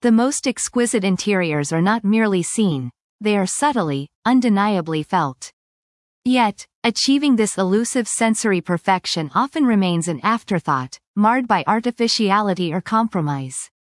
The most exquisite interiors are not merely seen, they are subtly, undeniably felt. Yet, achieving this elusive sensory perfection often remains an afterthought, marred by artificiality or compromise.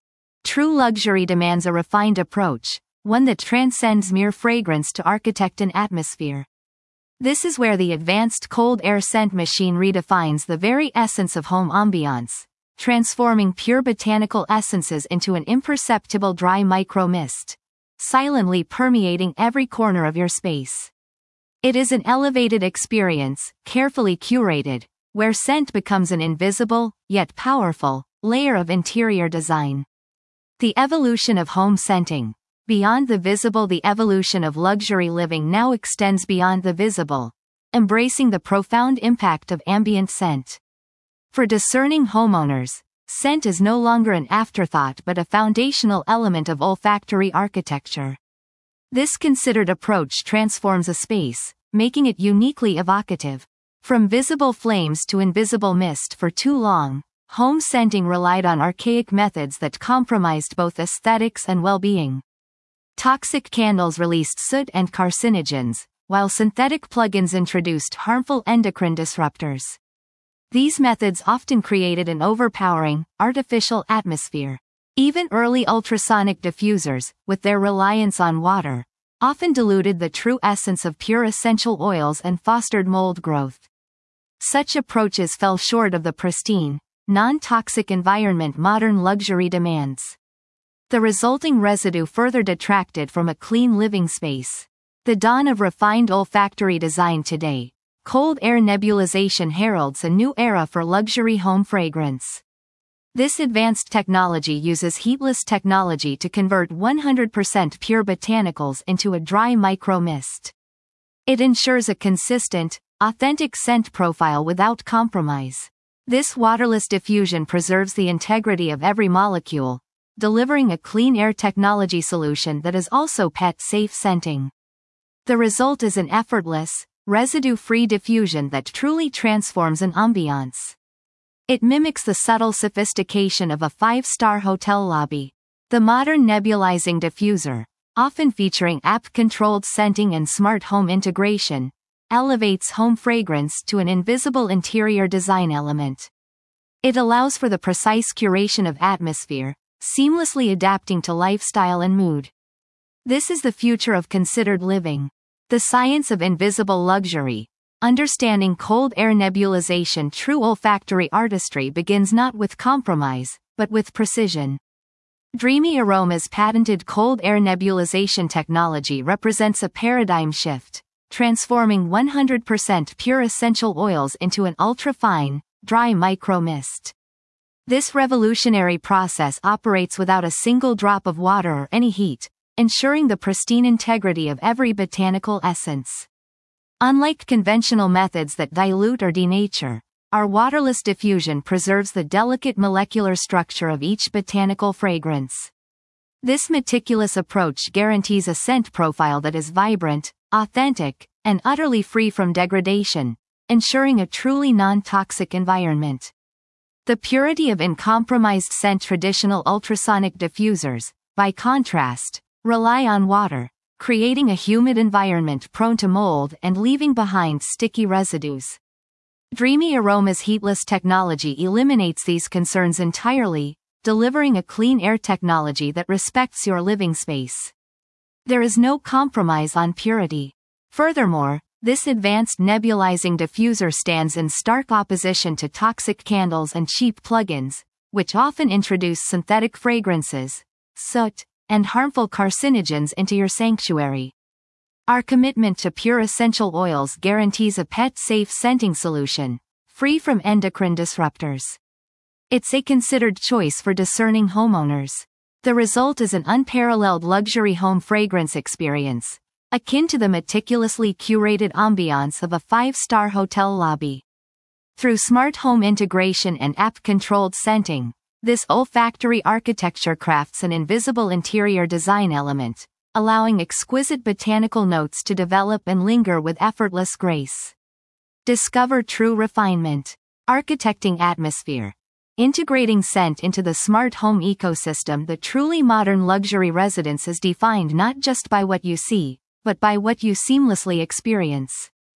True luxury demands a refined approach, one that transcends mere fragrance to architect an atmosphere. This is where the advanced cold air scent machine redefines the very essence of home ambiance, transforming pure botanical essences into an imperceptible dry micro-mist, silently permeating every corner of your space. It is an elevated experience, carefully curated, where scent becomes an invisible, yet powerful, layer of interior design. The evolution of home scenting. Beyond the visible, the evolution of luxury living now extends beyond the visible, embracing the profound impact of ambient scent. For discerning homeowners, scent is no longer an afterthought but a foundational element of olfactory architecture. This considered approach transforms a space, making it uniquely evocative. From visible flames to invisible mist, for too long, home scenting relied on archaic methods that compromised both aesthetics and well-being. Toxic candles released soot and carcinogens, while synthetic plugins introduced harmful endocrine disruptors. These methods often created an overpowering, artificial atmosphere. Even early ultrasonic diffusers, with their reliance on water, often diluted the true essence of pure essential oils and fostered mold growth. Such approaches fell short of the pristine, non-toxic environment modern luxury demands. The resulting residue further detracted from a clean living space. The dawn of refined olfactory design today, cold air nebulization heralds a new era for luxury home fragrance. This advanced technology uses heatless technology to convert 100% pure botanicals into a dry micro-mist. It ensures a consistent, authentic scent profile without compromise. This waterless diffusion preserves the integrity of every molecule, delivering a clean air technology solution that is also pet-safe scenting. The result is an effortless, residue-free diffusion that truly transforms an ambiance. It mimics the subtle sophistication of a five-star hotel lobby. The modern nebulizing diffuser, often featuring app-controlled scenting and smart home integration, elevates home fragrance to an invisible interior design element. It allows for the precise curation of atmosphere, seamlessly adapting to lifestyle and mood. This is the future of considered living. The science of invisible luxury. Understanding cold air nebulization. True olfactory artistry begins not with compromise, but with precision. Dreamy Aroma's patented cold air nebulization technology represents a paradigm shift, transforming 100% pure essential oils into an ultra-fine, dry micro-mist. This revolutionary process operates without a single drop of water or any heat, ensuring the pristine integrity of every botanical essence. Unlike conventional methods that dilute or denature, our waterless diffusion preserves the delicate molecular structure of each botanical fragrance. This meticulous approach guarantees a scent profile that is vibrant, authentic, and utterly free from degradation, ensuring a truly non-toxic environment. The purity of uncompromised scent. Traditional ultrasonic diffusers, by contrast, rely on water, creating a humid environment prone to mold and leaving behind sticky residues. Dreamy Aroma's heatless technology eliminates these concerns entirely, delivering a clean air technology that respects your living space. There is no compromise on purity. Furthermore, this advanced nebulizing diffuser stands in stark opposition to toxic candles and cheap plugins, which often introduce synthetic fragrances, soot, and harmful carcinogens into your sanctuary. Our commitment to pure essential oils guarantees a pet-safe scenting solution, free from endocrine disruptors. It's a considered choice for discerning homeowners. The result is an unparalleled luxury home fragrance experience, akin to the meticulously curated ambiance of a five-star hotel lobby. Through smart home integration and app-controlled scenting, this olfactory architecture crafts an invisible interior design element, allowing exquisite botanical notes to develop and linger with effortless grace. Discover true refinement. Architecting atmosphere. Integrating scent into the smart home ecosystem. The truly modern luxury residence is defined not just by what you see, but by what you seamlessly experience.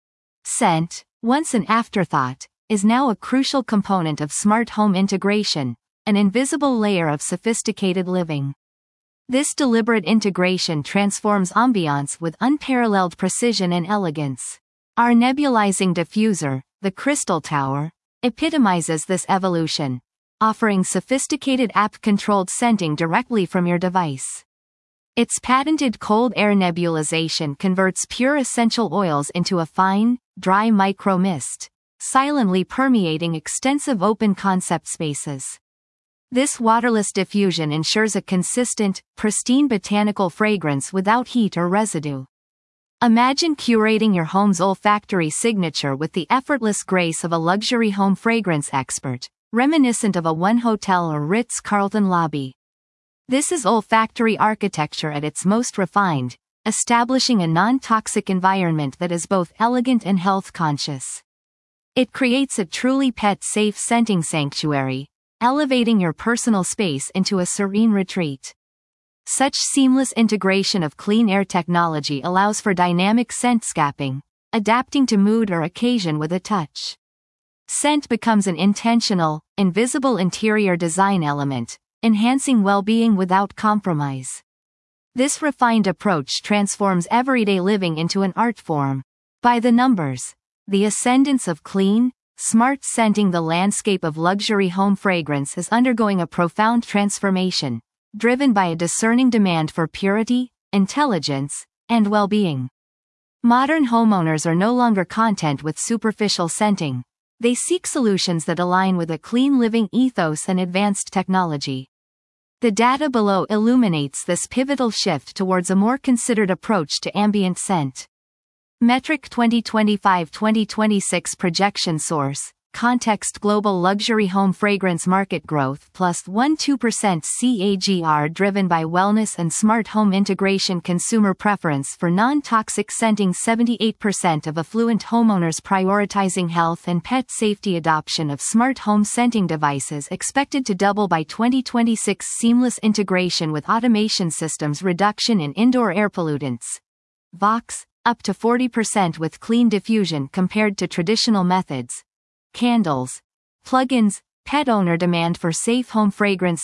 Scent, once an afterthought, is now a crucial component of smart home integration, an invisible layer of sophisticated living. This deliberate integration transforms ambiance with unparalleled precision and elegance. Our nebulizing diffuser, the Crystal Tower, epitomizes this evolution, offering sophisticated app-controlled scenting directly from your device. Its patented cold air nebulization converts pure essential oils into a fine, dry micro-mist, silently permeating extensive open-concept spaces. This waterless diffusion ensures a consistent, pristine botanical fragrance without heat or residue. Imagine curating your home's olfactory signature with the effortless grace of a luxury home fragrance expert, reminiscent of a 1-hotel or Ritz-Carlton lobby. This is olfactory architecture at its most refined, establishing a non-toxic environment that is both elegant and health-conscious. It creates a truly pet-safe scenting sanctuary, elevating your personal space into a serene retreat. Such seamless integration of clean air technology allows for dynamic scent scapping, adapting to mood or occasion with a touch. Scent becomes an intentional, invisible interior design element, enhancing well-being without compromise. This refined approach transforms everyday living into an art form. By the numbers, the ascendance of clean, smart scenting. The landscape of luxury home fragrance is undergoing a profound transformation, driven by a discerning demand for purity, intelligence, and well-being. Modern homeowners are no longer content with superficial scenting. They seek solutions that align with a clean living ethos and advanced technology. The data below illuminates this pivotal shift towards a more considered approach to ambient scent. Metric 2025-2026 projection source, Context Global Luxury Home Fragrance Market Growth +1.2% CAGR driven by wellness and smart home integration. Consumer preference for non-toxic scenting. 78% of affluent homeowners prioritizing health and pet safety. Adoption of smart home scenting devices expected to double by 2026. Seamless integration with automation systems. Reduction in indoor air pollutants. Vox, up to 40% with clean diffusion compared to traditional methods. Candles, plugins, pet owner demand for safe home fragrance.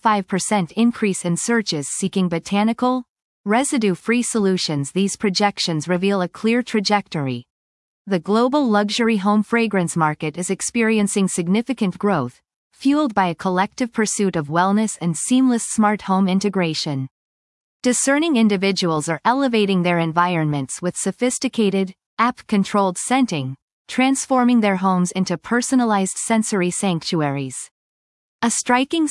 65% increase in searches seeking botanical, residue-free solutions. These projections reveal a clear trajectory. The global luxury home fragrance market is experiencing significant growth, fueled by a collective pursuit of wellness and seamless smart home integration. Discerning individuals are elevating their environments with sophisticated, app-controlled scenting, transforming their homes into personalized sensory sanctuaries. A striking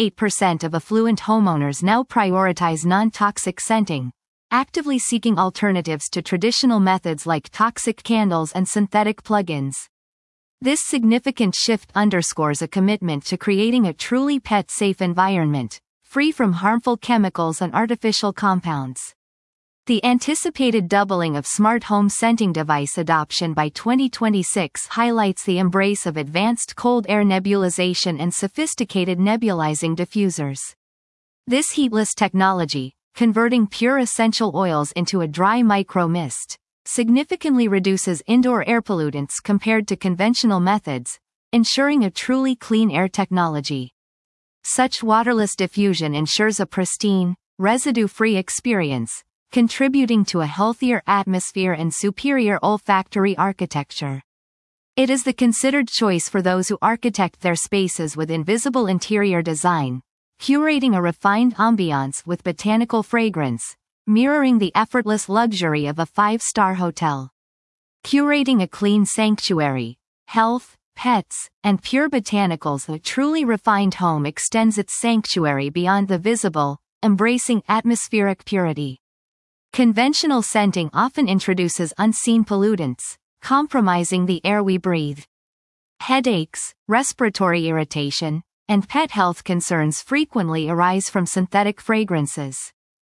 78% of affluent homeowners now prioritize non-toxic scenting, actively seeking alternatives to traditional methods like toxic candles and synthetic plugins. This significant shift underscores a commitment to creating a truly pet-safe environment, free from harmful chemicals and artificial compounds. The anticipated doubling of smart home scenting device adoption by 2026 highlights the embrace of advanced cold air nebulization and sophisticated nebulizing diffusers. This heatless technology, converting pure essential oils into a dry micro-mist, significantly reduces indoor air pollutants compared to conventional methods, ensuring a truly clean air technology. Such waterless diffusion ensures a pristine, residue-free experience, contributing to a healthier atmosphere and superior olfactory architecture. It is the considered choice for those who architect their spaces with invisible interior design, curating a refined ambiance with botanical fragrance, mirroring the effortless luxury of a 5-star hotel. Curating a clean sanctuary, health, pets, and pure botanicals. A truly refined home extends its sanctuary beyond the visible, embracing atmospheric purity. Conventional scenting often introduces unseen pollutants, compromising the air we breathe. Headaches, respiratory irritation, and pet health concerns frequently arise from synthetic fragrances.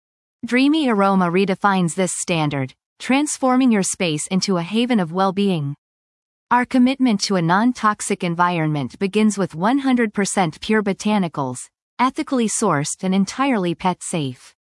Dreamy Aroma redefines this standard, transforming your space into a haven of well-being. Our commitment to a non-toxic environment begins with 100% pure botanicals, ethically sourced and entirely pet safe.